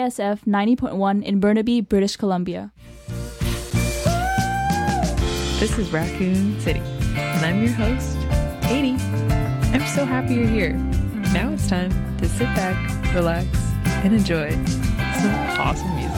SF 90.1 in Burnaby, British Columbia. This is Raccoon City, and I'm your host, Katie. I'm so happy you're here. Now it's time to sit back, relax, and enjoy some awesome music.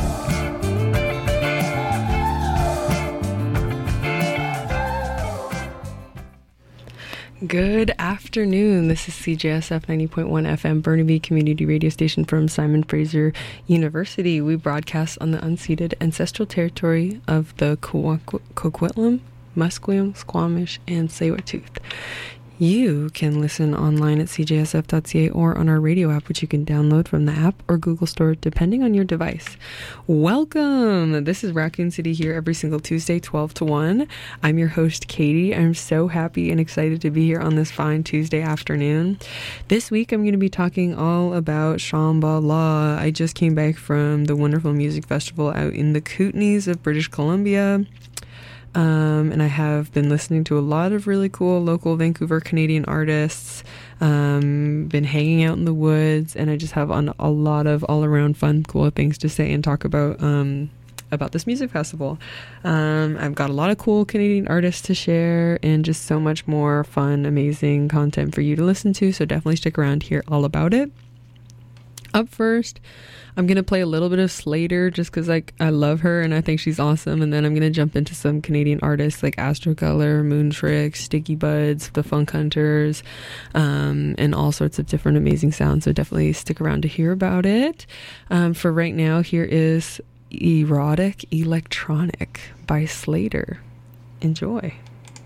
Good afternoon. This is CJSF 90.1 FM Burnaby Community Radio Station from Simon Fraser University. We broadcast on the unceded ancestral territory of the Coquitlam, Musqueam, Squamish, and Tsleil-Waututh. You can listen online at cjsf.ca or on our radio app, which you can download from the app or Google Store, depending on your device. Welcome! This is Raccoon City here every single Tuesday, 12 to 1. I'm your host, Katie. I'm so happy and excited to be here on this fine Tuesday afternoon. This week, I'm going to be talking all about Shambhala. I just came back from the wonderful music festival out in the Kootenays of British Columbia. And I have been listening to a lot of really cool local Vancouver Canadian artists, been hanging out in the woods, and I just have a lot of all-around fun, cool things to say and talk about this music festival. I've got a lot of cool Canadian artists to share and just so much more fun, amazing content for you to listen to, so definitely stick around here all about it. Up first, I'm going to play a little bit of Slater just because I love her and I think she's awesome. And then I'm going to jump into some Canadian artists like Astrocolor, Moontrix, Sticky Buds, The Funk Hunters, and all sorts of different amazing sounds. So definitely stick around to hear about it. For right now, here is Erotic Electronic by Slater. Enjoy.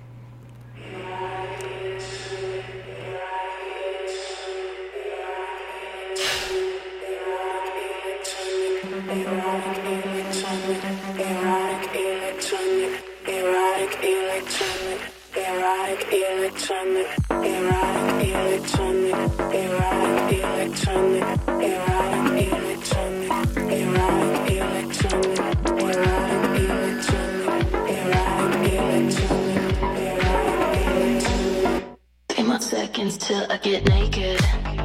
Seconds till I get naked.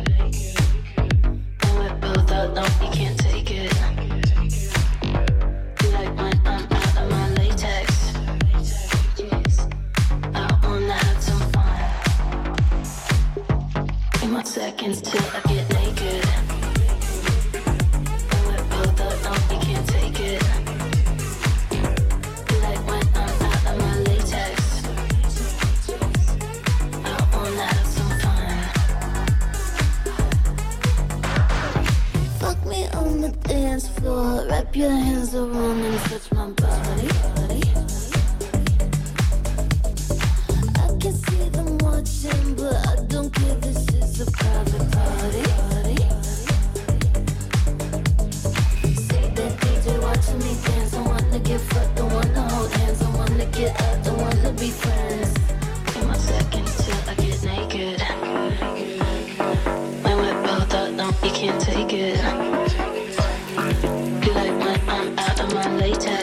And we're both out, no, you can't take it. Like when I'm out of my latex. I wanna have some fun. 3 more seconds till I get naked. And we're both out, no, you can't take it. Like when I'm out of my latex. On the dance floor, wrap your hands around and touch my body. I can see them watching, but I don't care. This is a private party. See that DJ watching me dance. I wanna get fucked, I wanna hold hands. I wanna get out, I wanna be friends. 3 more seconds till I get naked. When we're both out, no, you can't take it. Like when I'm out of my latex.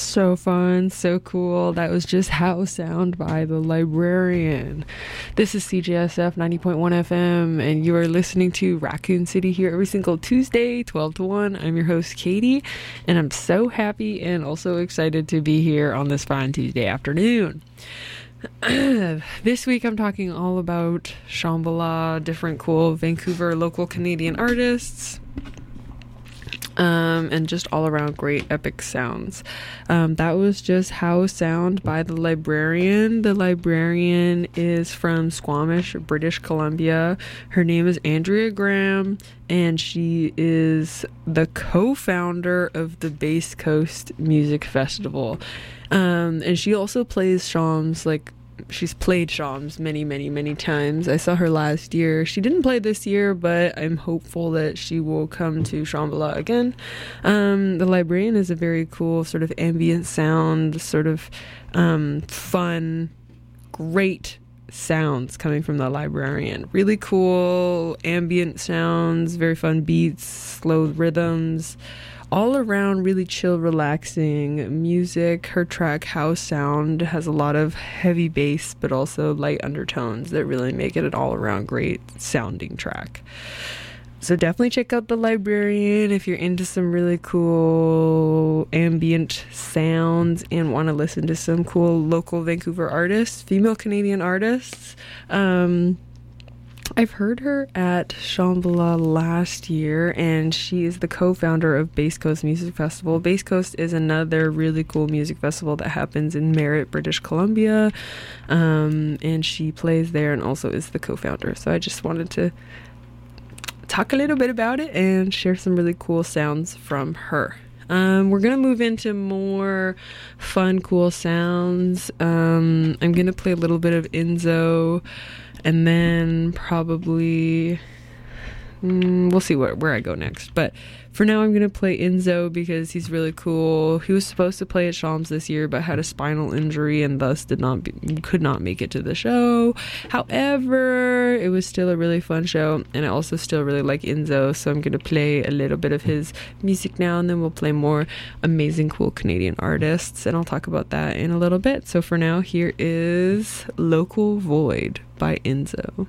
So fun, so cool. That was just House Sound by The Librarian. This is CJSF 90.1 FM, and you are listening to Raccoon City here every single Tuesday, 12 to 1. I'm your host, Katie, and I'm so happy and also excited to be here on this fine Tuesday afternoon. This week I'm talking all about Shambhala, different cool Vancouver local Canadian artists, and just all around great epic sounds. That was just House Sound by The Librarian. The Librarian is from Squamish, British Columbia. Her name is Andrea Graham, and she is the co-founder of the Bass Coast Music Festival. And she also plays shawms, she's played shawms many times. I saw her last year. She didn't play this year, but I'm hopeful that she will come to Shambhala again. The Librarian is a very cool sort of ambient sound, sort of fun, great sounds coming from The Librarian. Really cool ambient sounds, very fun beats, slow rhythms, all around really chill, relaxing music. Her track House Sound has a lot of heavy bass but also light undertones that really make it an all around great sounding track. So definitely check out The Librarian if you're into some really cool ambient sounds and want to listen to some cool local Vancouver artists, female Canadian artists. I've heard her at Shambhala last year, and she is the co-founder of Bass Coast Music Festival. Bass Coast is another really cool music festival that happens in Merritt, British Columbia, and she plays there and also is the co-founder. So I just wanted to talk a little bit about it and share some really cool sounds from her. We're going to move into more fun, cool sounds. I'm going to play a little bit of Enzo, and then probably we'll see where I go next. But for now, I'm going to play Enzo because he's really cool. He was supposed to play at Shams this year, but had a spinal injury and thus could not make it to the show. However, it was still a really fun show, and I also still really like Enzo, so I'm going to play a little bit of his music now, and then we'll play more amazing, cool Canadian artists, and I'll talk about that in a little bit. So for now, here is Local Void by Enzo.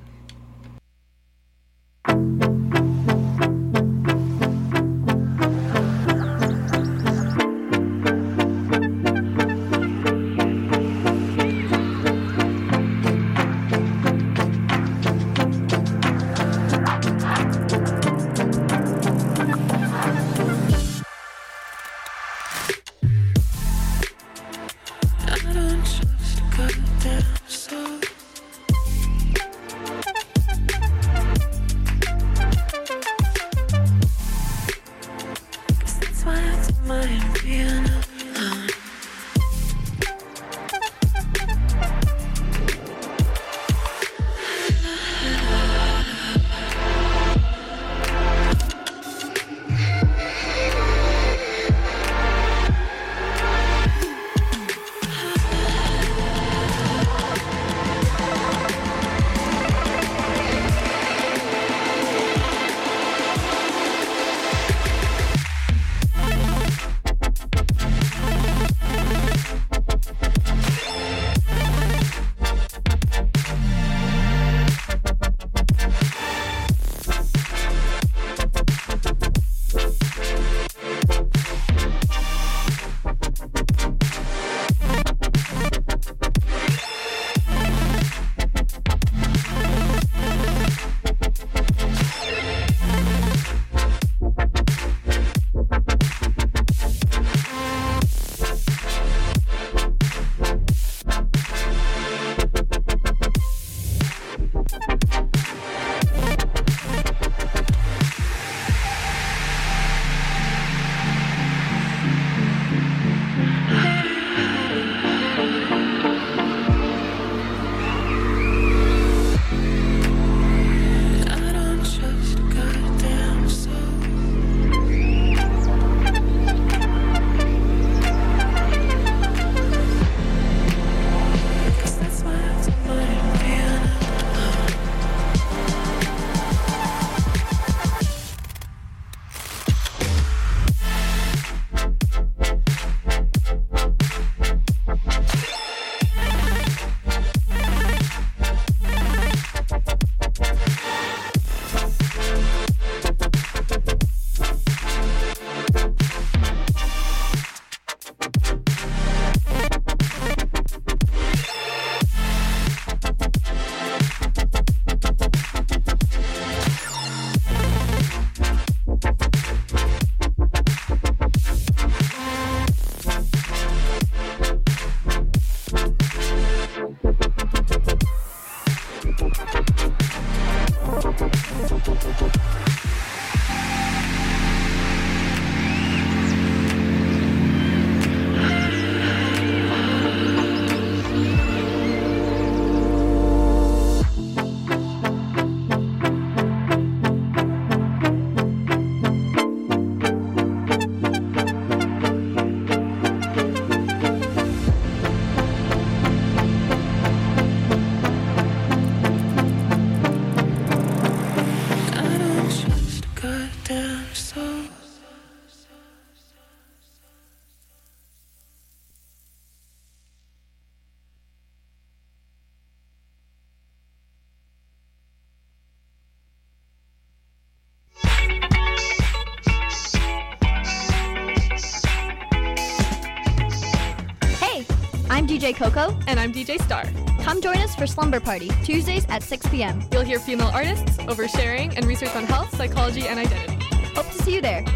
I'm DJ Coco. And I'm DJ Star. Come join us for Slumber Party, Tuesdays at 6 p.m. You'll hear female artists, oversharing, and research on health, psychology, and identity. Hope to see you there.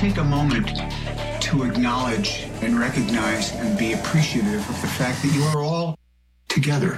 take a moment to acknowledge and recognize and be appreciative of the fact that you are all together.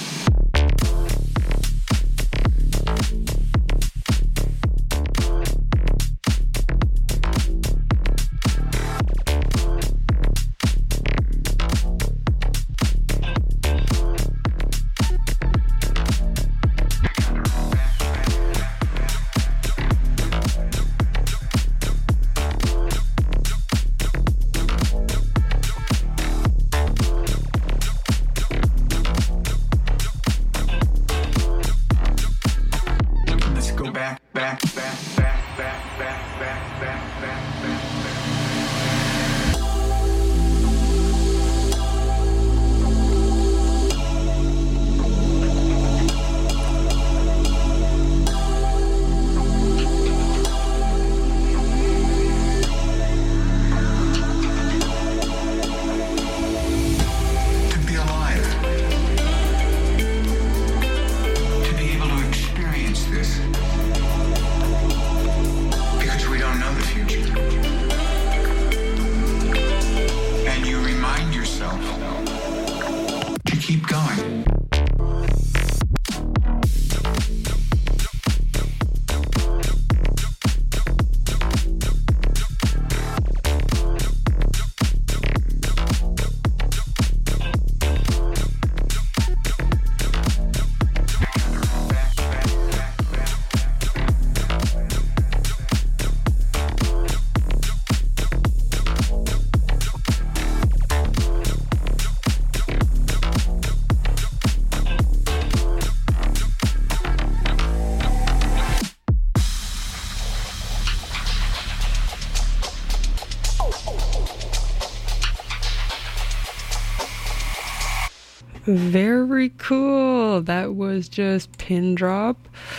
Very cool. That was just Pin Drop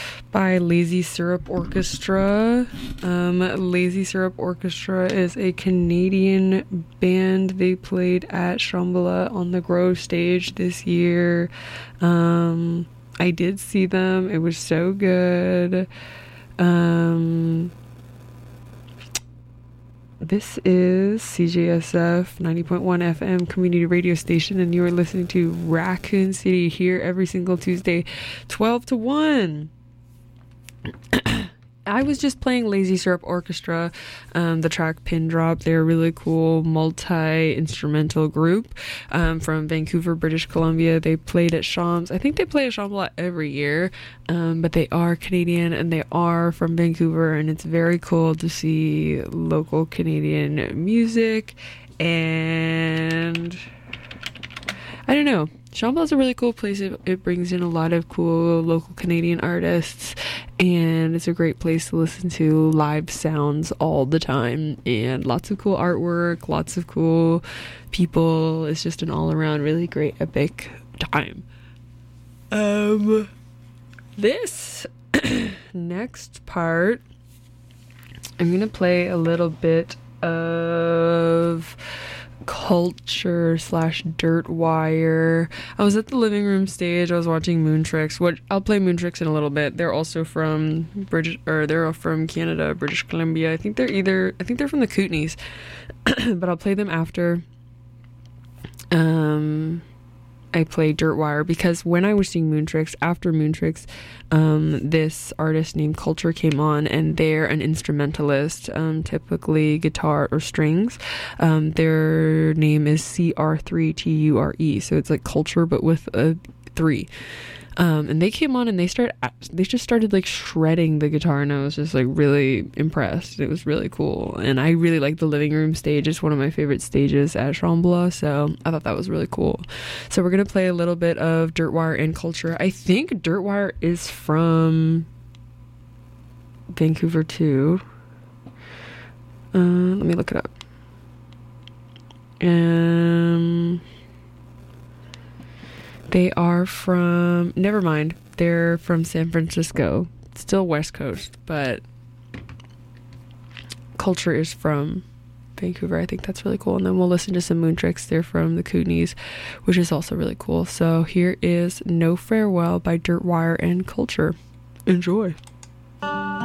by Lazy Syrup Orchestra. Lazy Syrup Orchestra is a Canadian band. They played at Shambhala on the Grove stage this year. I did see them. It was so good. This is CJSF 90.1 FM community radio station, and you are listening to Raccoon City here every single Tuesday, 12 to 1. I was just playing Lazy Syrup Orchestra, the track Pin Drop. They're a really cool multi-instrumental group from Vancouver, British Columbia. They played at Shams. I think they play at Shambhala every year, but they are Canadian and they are from Vancouver, and it's very cool to see local Canadian music. And I don't know, Shambhala is a really cool place. It brings in a lot of cool local Canadian artists, and it's a great place to listen to live sounds all the time, and lots of cool artwork, lots of cool people. It's just an all-around really great epic time. This next part, I'm gonna play a little bit of Culture / Dirt Wire. I was at the living room stage. I was watching Moontrix. I'll play Moontrix in a little bit. They're also from they're from Canada, British Columbia. I think they're from the Kootenays, but I'll play them after. I play Dirt Wire because when I was seeing Moontrix, after Moontrix, this artist named Culture came on, and they're an instrumentalist, typically guitar or strings. Their name is CR3TURE, so it's like Culture but with a 3. And they came on and they just started like shredding the guitar, and I was just like really impressed. It was really cool, and I really like the living room stage. It's one of my favorite stages at Shambhala, so I thought that was really cool. So we're gonna play a little bit of Dirt Wire and Culture. I think Dirt Wire is from Vancouver too. Let me look it up. They are from, never mind, they're from San Francisco. Still West Coast, but Culture is from Vancouver. I think that's really cool. And then we'll listen to some Moontrix. They're from the Kootenays, which is also really cool. So here is No Farewell by Dirt Wire and Culture. Enjoy.